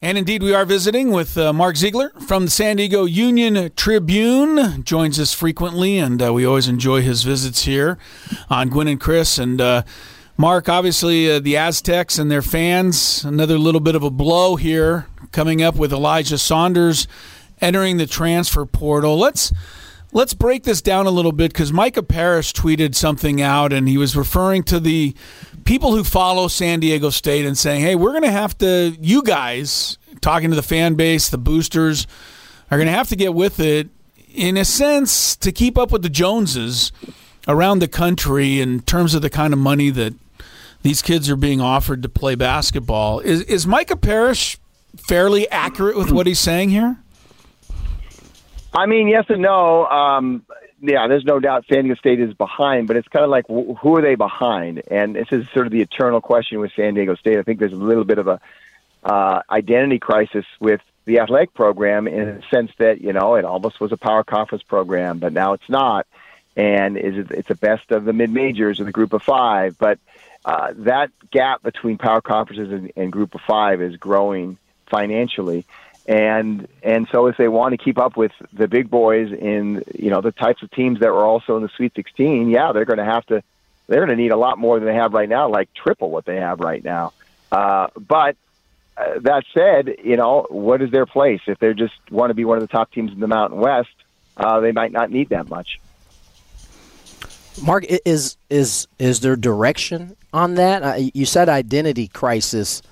And indeed, we are visiting with Mark Ziegler from the San Diego Union Tribune. Joins us frequently, and we always enjoy his visits here on Gwynn and Chris. And Mark, obviously, the Aztecs and their fans, another little bit of a blow here coming up with Elijah Saunders entering the transfer portal. Let's break this down a little bit, because Micah Parrish tweeted something out, and he was referring to the people who follow San Diego State and saying, hey, we're going to have to, you guys, talking to the fan base, the boosters, are going to have to get with it, in a sense, to keep up with the Joneses around the country in terms of the kind of money that these kids are being offered to play basketball. Is Micah Parrish fairly accurate with what he's saying here? I mean, yes and no. Yeah, there's no doubt San Diego State is behind, but it's kind of like, who are they behind? And this is sort of the eternal question with San Diego State. I think there's a little bit of a identity crisis with the athletic program, in the sense that, it almost was a power conference program, but now it's not. And it's a best of the mid-majors or the group of five. But that gap between power conferences and group of five is growing financially. And so if they want to keep up with the big boys in, the types of teams that were also in the Sweet 16, they're going to need a lot more than they have right now, like triple what they have right now. But that said, what is their place? If they just want to be one of the top teams in the Mountain West, they might not need that much. Mark, is there direction on that? You said identity crisis.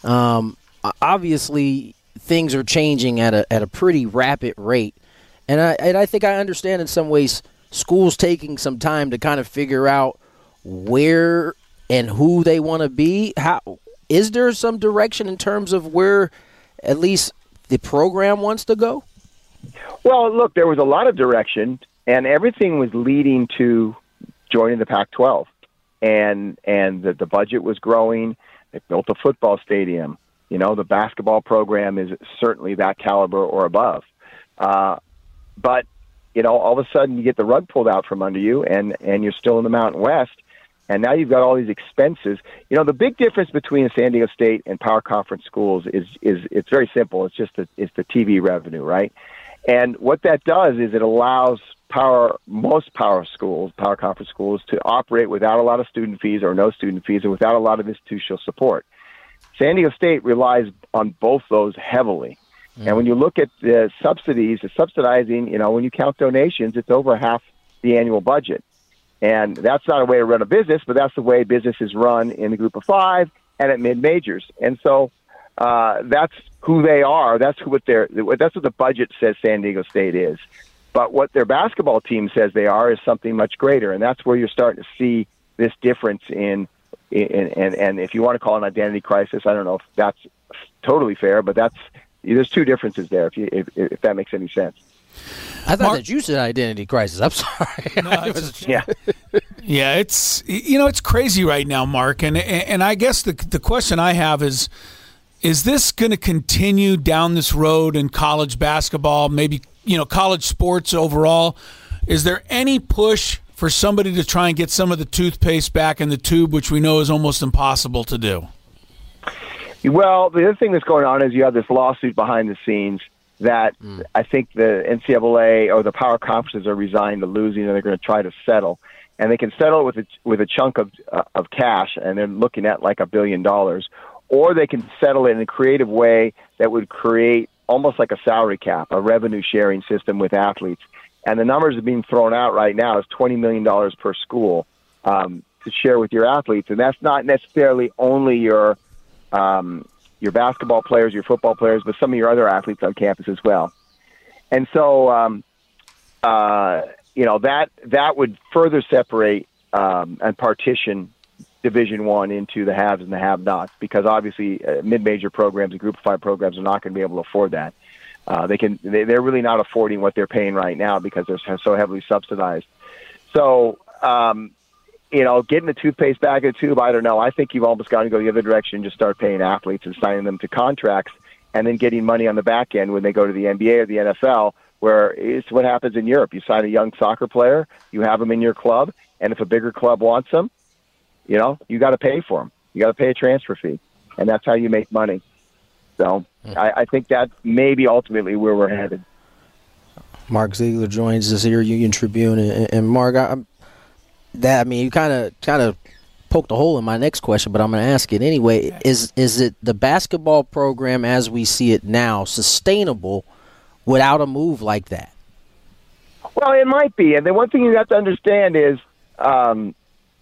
Obviously, things are changing at a pretty rapid rate, and I think I understand in some ways schools taking some time to kind of figure out where and who they want to be. How is there some direction in terms of where at least the program wants to go? Well, look, there was a lot of direction, and everything was leading to joining the Pac-12, and the budget was growing. They built a football stadium. The basketball program is certainly that caliber or above. But, all of a sudden you get the rug pulled out from under you, and you're still in the Mountain West, and now you've got all these expenses. The big difference between San Diego State and power conference schools is it's very simple. It's just it's the TV revenue, right? And what that does is it allows most power conference schools, to operate without a lot of student fees or no student fees, and without a lot of institutional support. San Diego State relies on both those heavily. And when you look at the subsidies, the subsidizing, when you count donations, it's over half the annual budget. And that's not a way to run a business, but that's the way business is run in the group of five and at mid-majors. And so that's who they are. That's what the budget says San Diego State is. But what their basketball team says they are is something much greater. And that's where you're starting to see this difference and if you want to call it an identity crisis, I don't know if that's totally fair, but there's two differences there, if that makes any sense. I thought that you said identity crisis. I'm sorry. No, yeah, it's it's crazy right now, Mark, and I guess the question I have is this going to continue down this road in college basketball, maybe college sports overall? Is there any push for somebody to try and get some of the toothpaste back in the tube, which we know is almost impossible to do? Well, the other thing that's going on is you have this lawsuit behind the scenes that I think the NCAA or the power conferences are resigned to losing, and they're going to try to settle. And they can settle with a chunk of cash, and they're looking at like $1 billion. Or they can settle it in a creative way that would create almost like a salary cap, a revenue sharing system with athletes. And the numbers are being thrown out right now is $20 million per school to share with your athletes. And that's not necessarily only your basketball players, your football players, but some of your other athletes on campus as well. And so, that would further separate and partition Division I into the haves and the have-nots, because obviously mid-major programs and Group of 5 programs are not going to be able to afford that. They're really not affording what they're paying right now because they're so heavily subsidized. So, getting the toothpaste back in the tube, I don't know. I think you've almost got to go the other direction and just start paying athletes and signing them to contracts, and then getting money on the back end when they go to the NBA or the NFL, where it's what happens in Europe. You sign a young soccer player, you have them in your club, and if a bigger club wants them, you got to pay for them. You got to pay a transfer fee, and that's how you make money. So I think that may be ultimately where we're headed. Mark Ziegler joins us here, Union Tribune, and Mark, you kind of poked a hole in my next question, but I'm going to ask it anyway. Is it the basketball program as we see it now sustainable without a move like that? Well, it might be, and the one thing you have to understand is, San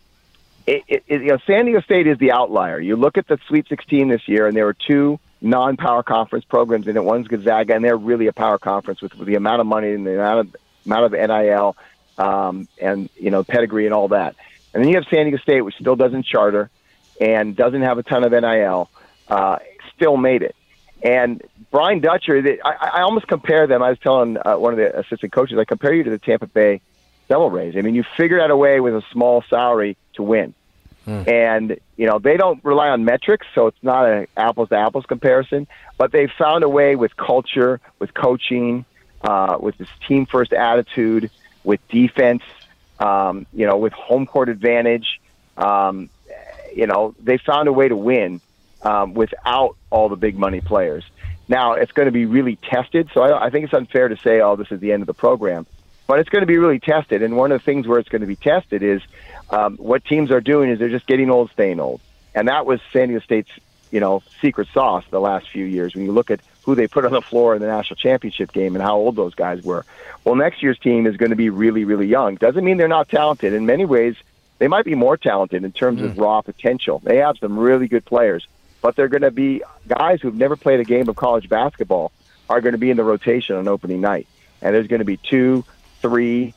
Diego State is the outlier. You look at the Sweet 16 this year, and there were two non-power conference programs in it. One's Gonzaga, and they're really a power conference with the amount of money and the amount of NIL and pedigree and all that. And then you have San Diego State, which still doesn't charter and doesn't have a ton of NIL, still made it. And Brian Dutcher, I almost compare them. I was telling one of the assistant coaches, I compare you to the Tampa Bay Devil Rays. I mean, you figured out a way with a small salary to win. And, they don't rely on metrics, so it's not an apples-to-apples comparison. But they found a way with culture, with coaching, with this team-first attitude, with defense, with home court advantage. They found a way to win without all the big money players. Now, it's going to be really tested, so I think it's unfair to say, this is the end of the program. But it's going to be really tested, and one of the things where it's going to be tested is what teams are doing is they're just getting old, staying old. And that was San Diego State's, secret sauce the last few years when you look at who they put on the floor in the national championship game and how old those guys were. Well, next year's team is going to be really, really young. Doesn't mean they're not talented. In many ways, they might be more talented in terms of raw potential. They have some really good players, but they're going to be guys who've never played a game of college basketball are going to be in the rotation on opening night. And there's going to be 2, 3,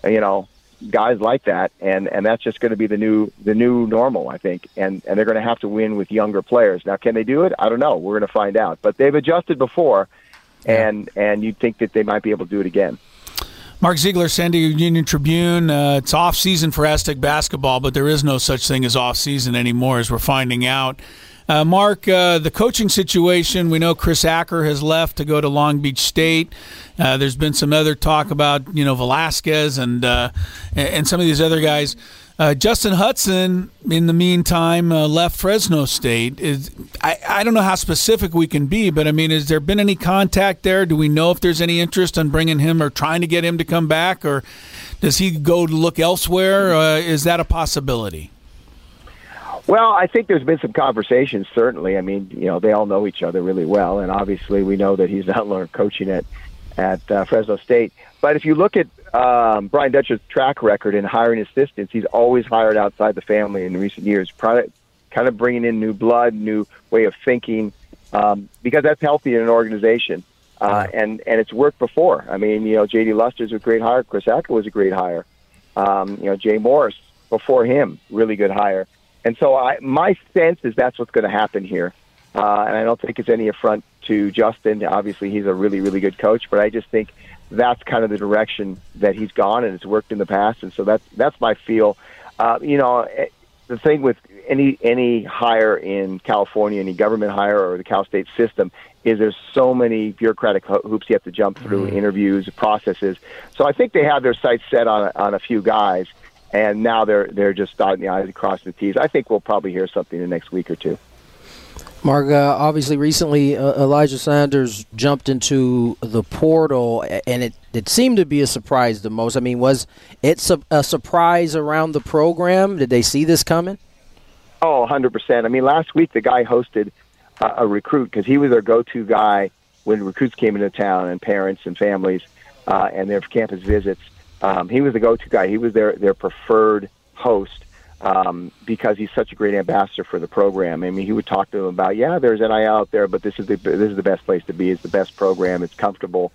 guys like that, and that's just going to be the new normal, I think. And they're going to have to win with younger players. Now, can they do it? I don't know. We're going to find out. But they've adjusted before, and you'd think that they might be able to do it again. Mark Ziegler, San Diego Union Tribune. It's off season for Aztec basketball, but there is no such thing as off season anymore, as we're finding out. Mark, the coaching situation, we know Chris Acker has left to go to Long Beach State. There's been some other talk about, Velasquez and some of these other guys. Justin Hudson, in the meantime, left Fresno State. I don't know how specific we can be, but, has there been any contact there? Do we know if there's any interest in bringing him or trying to get him to come back, or does he go to look elsewhere? Is that a possibility? Well, I think there's been some conversations, certainly. They all know each other really well, and obviously we know that he's not learned coaching at Fresno State. But if you look at Brian Dutcher's track record in hiring assistants, he's always hired outside the family in recent years, kind of bringing in new blood, new way of thinking, because that's healthy in an organization. And it's worked before. J.D. Luster's a great hire. Chris Acker was a great hire. Jay Morris before him, really good hire. And so my sense is that's what's going to happen here. And I don't think it's any affront to Justin. Obviously, he's a really, really good coach, but I just think that's kind of the direction that he's gone, and it's worked in the past. And so that's my feel. The thing with any hire in California, any government hire or the Cal State system, is there's so many bureaucratic hoops you have to jump through, interviews, processes. So I think they have their sights set on a few guys. And now they're just dotting the I's and crossing the T's. I think we'll probably hear something in the next week or two. Mark, obviously recently Elijah Sanders jumped into the portal, and it seemed to be a surprise to most. Was it a surprise around the program? Did they see this coming? Oh, 100%. Last week the guy hosted a recruit because he was their go-to guy when recruits came into town and parents and families and their campus visits. He was the go-to guy. He was their preferred host because he's such a great ambassador for the program. He would talk to them about, there's NIL out there, but this is the best place to be. It's the best program. It's comfortable.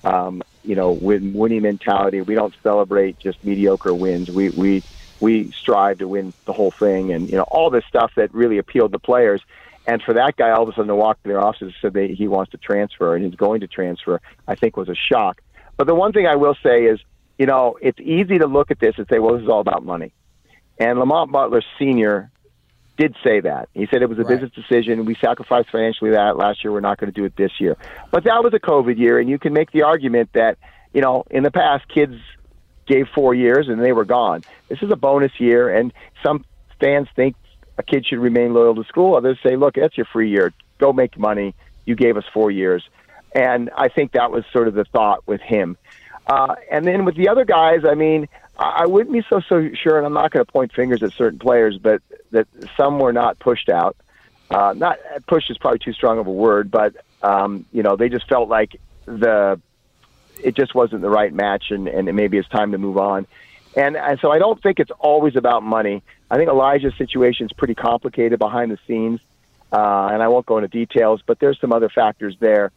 With winning mentality. We don't celebrate just mediocre wins. We strive to win the whole thing, and all this stuff that really appealed to players. And for that guy, all of a sudden, to walk to their offices and say he wants to transfer and he's going to transfer, I think was a shock. But the one thing I will say is, it's easy to look at this and say, well, this is all about money. And Lamont Butler Sr. did say that. He said it was a business decision. We sacrificed financially that last year. We're not going to do it this year. But that was a COVID year, and you can make the argument that, in the past, kids gave 4 years and they were gone. This is a bonus year, and some fans think a kid should remain loyal to school. Others say, look, that's your free year. Go make money. you gave us 4 years. And I think that was sort of the thought with him. And then with the other guys, I mean, I wouldn't be so sure, and I'm not going to point fingers at certain players, but that some were not pushed out. Not pushed is probably too strong of a word, but they just felt like it just wasn't the right match, and maybe it's time to move on. And so I don't think it's always about money. I think Elijah's situation is pretty complicated behind the scenes, and I won't go into details, but there's some other factors there.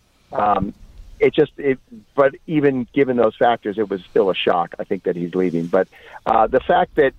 But even given those factors, it was still a shock, I think, that he's leaving. But the fact that,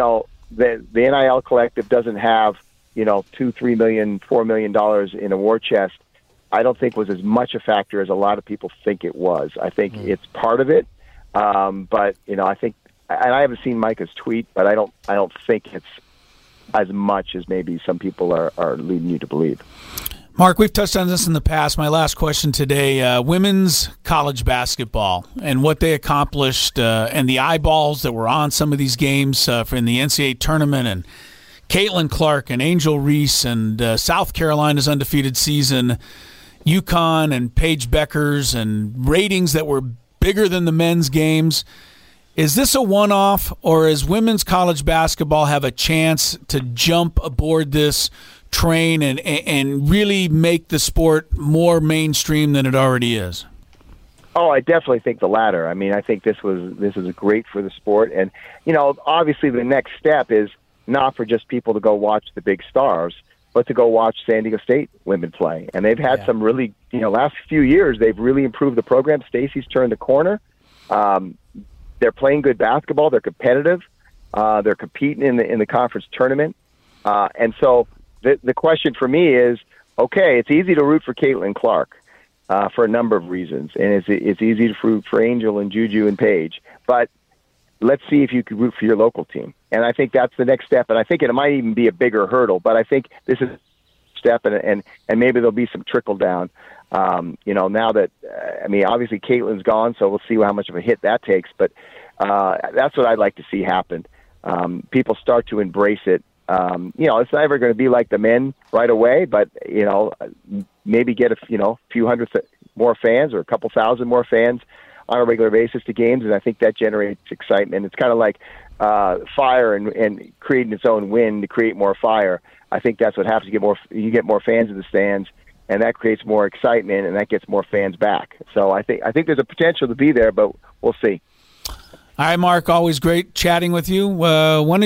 the NIL collective doesn't have, $2, $3 million, $4 million in a war chest, I don't think was as much a factor as a lot of people think it was. I think it's part of it. But, I think, and I haven't seen Micah's tweet, but I don't think it's as much as maybe some people are leading you to believe. Mark, we've touched on this in the past. My last question today, women's college basketball and what they accomplished and the eyeballs that were on some of these games in the NCAA tournament, and Caitlin Clark and Angel Reese and South Carolina's undefeated season, UConn and Paige Beckers, and ratings that were bigger than the men's games. Is this a one-off, or does women's college basketball have a chance to jump aboard this train and really make the sport more mainstream than it already is? Oh, I definitely think the latter. I mean, I think this is great for the sport, and obviously the next step is not for just people to go watch the big stars, but to go watch San Diego State women play. And they've had some really, last few years they've really improved the program. Stacy's turned the corner. They're playing good basketball. They're competitive. They're competing in the conference tournament, and so. The question for me is, okay, it's easy to root for Caitlin Clark for a number of reasons, and it's easy to root for Angel and Juju and Paige, but let's see if you could root for your local team. And I think that's the next step, and I think it might even be a bigger hurdle, but I think this is a step, and maybe there'll be some trickle down. Now that, obviously Caitlin's gone, so we'll see how much of a hit that takes, but that's what I'd like to see happen. People start to embrace it. It's never going to be like the men right away, but, maybe get a few hundred more fans or a couple thousand more fans on a regular basis to games, and I think that generates excitement. It's kind of like fire and creating its own wind to create more fire. I think that's what happens. You get more fans in the stands, and that creates more excitement, and that gets more fans back. So I think there's a potential to be there, but we'll see. All right, Mark, always great chatting with you. When are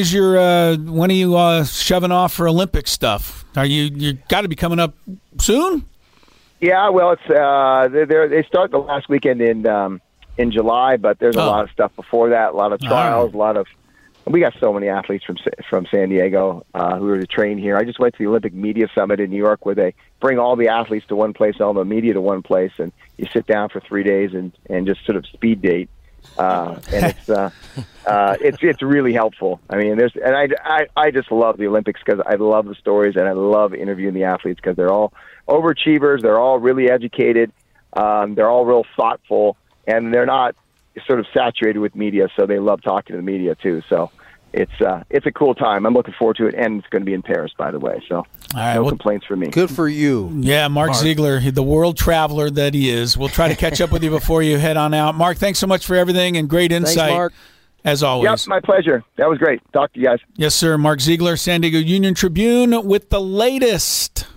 you shoving off for Olympic stuff? You got to be coming up soon? Yeah, well, it's they start the last weekend in July, but there's a lot of stuff before that, a lot of trials, we got so many athletes from San Diego who are to train here. I just went to the Olympic Media Summit in New York, where they bring all the athletes to one place, all the media to one place, and you sit down for 3 days and just sort of speed date. And it's really helpful. I mean, I just love the Olympics because I love the stories, and I love interviewing the athletes because they're all overachievers. They're all really educated. They're all real thoughtful, and they're not sort of saturated with media. So they love talking to the media too. So it's a cool time. I'm looking forward to it, and it's going to be in Paris, by the way. So no complaints for me. Good for you. Yeah, Mark Ziegler, the world traveler that he is. We'll try to catch up with you before you head on out. Mark, thanks so much for everything and great insight. Thanks, Mark. As always. Yep, my pleasure. That was great. Talk to you guys. Yes, sir. Mark Ziegler, San Diego Union Tribune with the latest.